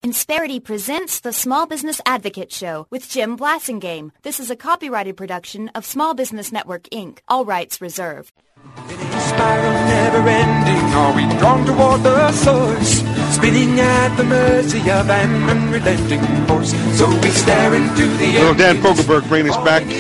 Insperity presents the Small Business Advocate Show with Jim Blasingame. This is a copyrighted production of Small Business Network, Inc. All rights reserved. Spiral never ending, are we drawn toward the source? Spinning at the mercy of an unrelenting force. So we stare into the Little Dan Fogelberg bringing us back.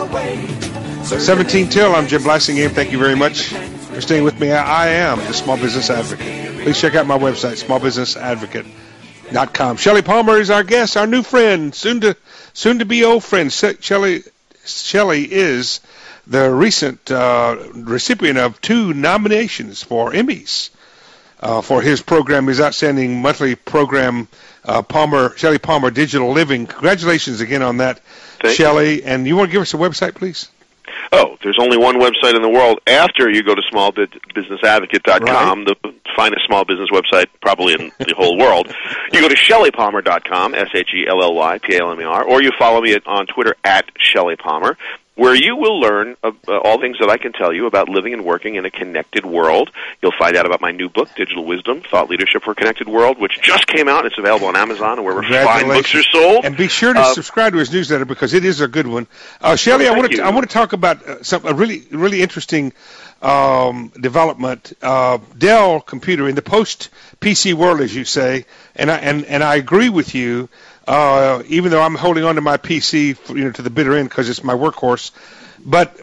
17 till, I'm Jim Blasingame. Thank you very much for staying with me. I am the Small Business Advocate. Please check out my website, smallbusinessadvocate.com. Shelley Palmer is our guest, our new friend, soon to be old friend. Shelley is the recent recipient of 2 nominations for Emmys for his program, his outstanding monthly program, Shelley Palmer Digital Living. Congratulations again on that, Shelley. And you want to give us a website, please? Oh, there's only one website in the world after you go to smallbusinessadvocate.com, right. The finest small business website probably in the whole world. You go to ShelleyPalmer.com, ShelleyPalmer, or you follow me on Twitter at Shelley Palmer, where you will learn all things that I can tell you about living and working in a connected world. You'll find out about my new book, Digital Wisdom, Thought Leadership for a Connected World, which just came out. It's available on Amazon and wherever fine books are sold. And be sure to subscribe to his newsletter because it is a good one. Shelley, I want to talk about a really interesting development. Dell computer in the post-PC world, as you say, and I agree with you. Even though I'm holding on to my PC, to the bitter end because it's my workhorse, but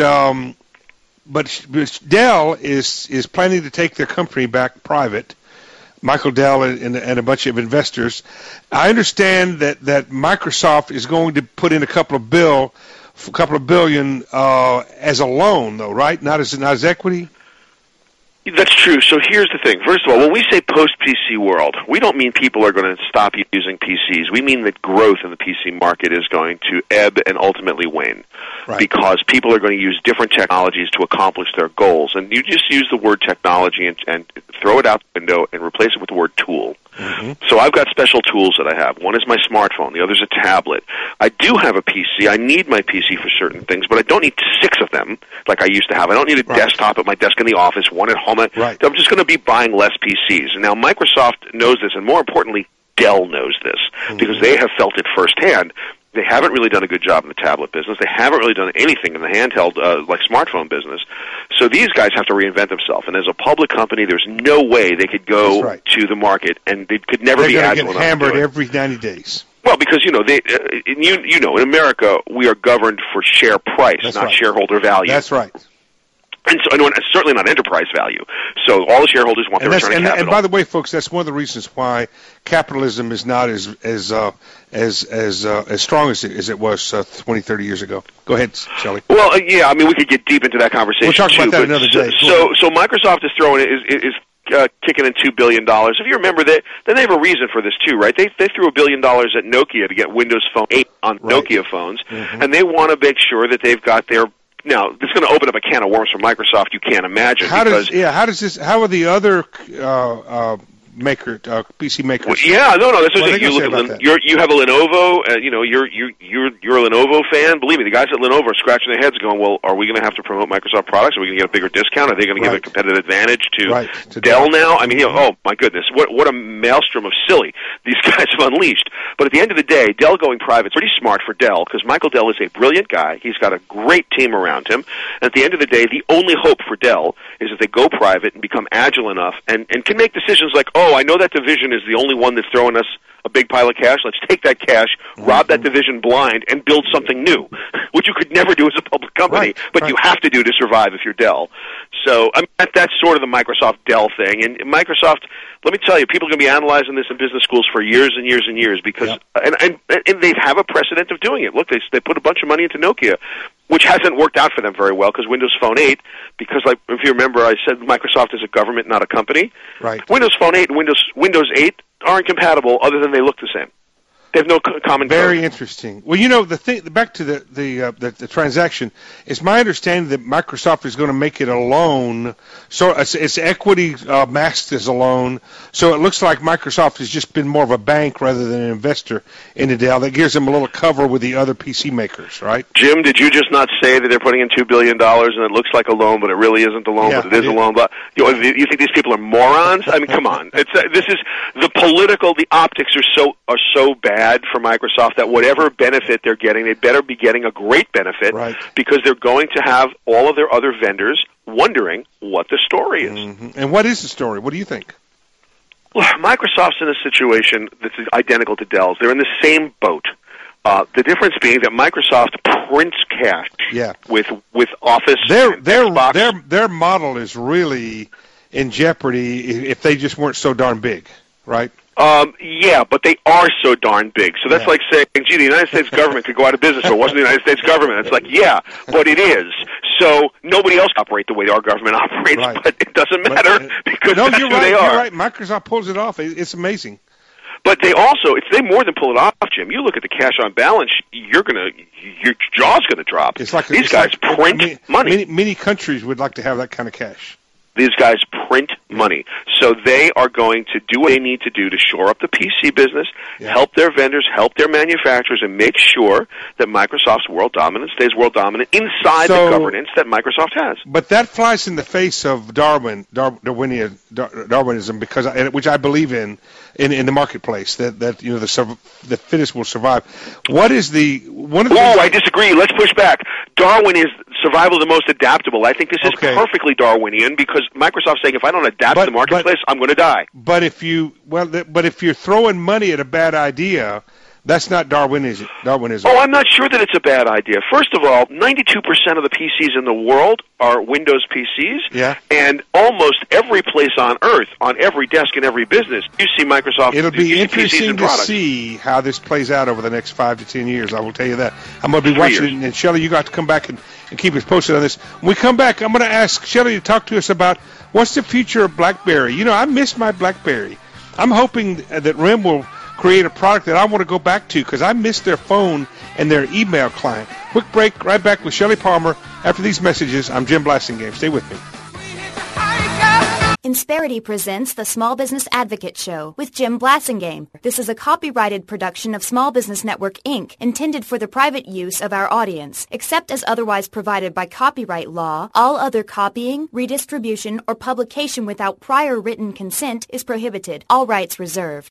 Dell is planning to take their company back private. Michael Dell and a bunch of investors. I understand that Microsoft is going to put in a couple of billion as a loan, though, right? Not as equity. That's true. So here's the thing. First of all, when we say post-PC world, we don't mean people are going to stop using PCs. We mean that growth in the PC market is going to ebb and ultimately wane, right, because people are going to use different technologies to accomplish their goals. And you just use the word technology and throw it out the window and replace it with the word tool. Mm-hmm. So I've got special tools that I have. One is my smartphone. The other is a tablet. I do have a PC. I need my PC for certain things, but I don't need 6 of them like I used to have. I don't need a desktop at my desk in the office, one at home. Right. I'm just going to be buying less PCs. And now Microsoft knows this, and more importantly, Dell knows this, because they have felt it firsthand. They haven't really done a good job in the tablet business. They haven't really done anything in the handheld, like smartphone business. So these guys have to reinvent themselves. And as a public company, there's no way they could go to the market, and they could never be agile enough. They're going to get hammered every 90 days. Well, because, in America, we are governed for share price, not shareholder value. That's right. And so, and certainly not enterprise value. So all the shareholders want their return on capital. And by the way, folks, that's one of the reasons why capitalism is not as strong as it was 20, 30 years ago. Go ahead, Shelley. Well, we could get deep into that conversation. We'll talk about that another day. So Microsoft is throwing kicking in $2 billion. If you remember that, then they have a reason for this too, right? They threw $1 billion at Nokia to get Windows Phone 8 on Nokia phones, and they want to make sure that they've got their. Now, this is going to open up a can of worms for Microsoft you can't imagine. How are the other PC makers? Well, this is it. You look at you have a Lenovo. You're a Lenovo fan. Believe me, the guys at Lenovo are scratching their heads, going, "Well, are we going to have to promote Microsoft products? Are we going to get a bigger discount? Are they going to give a competitive advantage to Dell now?" I mean, oh my goodness, what a maelstrom of silly these guys have unleashed. But at the end of the day, Dell going private is pretty smart for Dell, because Michael Dell is a brilliant guy. He's got a great team around him. And at the end of the day, the only hope for Dell is that they go private and become agile enough and can make decisions like, oh, I know that division is the only one that's throwing us a big pile of cash. Let's take that cash, rob that division blind, and build something new, which you could never do as a public company, but you have to do to survive if you're Dell. So that's sort of the Microsoft-Dell thing. And Microsoft, let me tell you, people are going to be analyzing this in business schools for years and years and years, because and they have a precedent of doing it. Look, they put a bunch of money into Nokia, which hasn't worked out for them very well, because Windows Phone 8, because like if you remember, I said Microsoft is a government, not a company. Right. Windows Phone 8 and Windows 8 aren't compatible, other than they look the same. They have no common Very code. Interesting. Well, you know, the thing, back to the transaction, it's my understanding that Microsoft is going to make it a loan. So it's equity masked as a loan. So it looks like Microsoft has just been more of a bank rather than an investor in the Dell. That gives them a little cover with the other PC makers, right? Jim, did you just not say that they're putting in $2 billion and it looks like a loan, but it really isn't a loan, but it is a loan? But you think these people are morons? I mean, come on. This is the optics are so bad for Microsoft that whatever benefit they're getting, they better be getting a great benefit, right, because they're going to have all of their other vendors wondering what the story is. Mm-hmm. And what is the story? What do you think? Well, Microsoft's in a situation that's identical to Dell's. They're in the same boat. The difference being that Microsoft prints cash with Office. Their model is really in jeopardy if they just weren't so darn big, right? Yeah, but they are so darn big. So that's like saying, gee, the United States government could go out of business if it wasn't the United States government. It's like, yeah, but it is. So nobody else operates the way our government operates, but it doesn't matter because that's who they are. You're right. Microsoft pulls it off. It's amazing. But they also, if they more than pull it off, Jim, you look at the cash on balance, your jaw's going to drop. These guys print money. Many countries would like to have that kind of cash. These guys print money. So they are going to do what they need to do to shore up the PC business, help their vendors, help their manufacturers, and make sure that Microsoft's world dominance stays world dominant inside the governance that Microsoft has. But that flies in the face of Darwinism, which I believe in the marketplace, that you know the fittest will survive. What is I disagree. Let's push back. Darwin is survival of the most adaptable. I think this is perfectly Darwinian because Microsoft's saying if I don't adapt to the marketplace, I'm going to die. But if you're throwing money at a bad idea, that's not Darwinism. Oh, I'm not sure that it's a bad idea. First of all, 92% of the PCs in the world are Windows PCs. Yeah. And almost every place on Earth, on every desk in every business, you see Microsoft. It'll be interesting to see how this plays out over the next 5 to 10 years. I will tell you that. I'm going to be watching it. And Shelley, you got to come back and keep us posted on this. When we come back, I'm going to ask Shelley to talk to us about what's the future of BlackBerry. You know, I miss my BlackBerry. I'm hoping that RIM will create a product that I want to go back to because I miss their phone and their email client. Quick break, right back with Shelley Palmer. After these messages, I'm Jim Blasingame. Stay with me. Insperity presents the Small Business Advocate Show with Jim Blasingame. This is a copyrighted production of Small Business Network, Inc., intended for the private use of our audience. Except as otherwise provided by copyright law, all other copying, redistribution, or publication without prior written consent is prohibited. All rights reserved.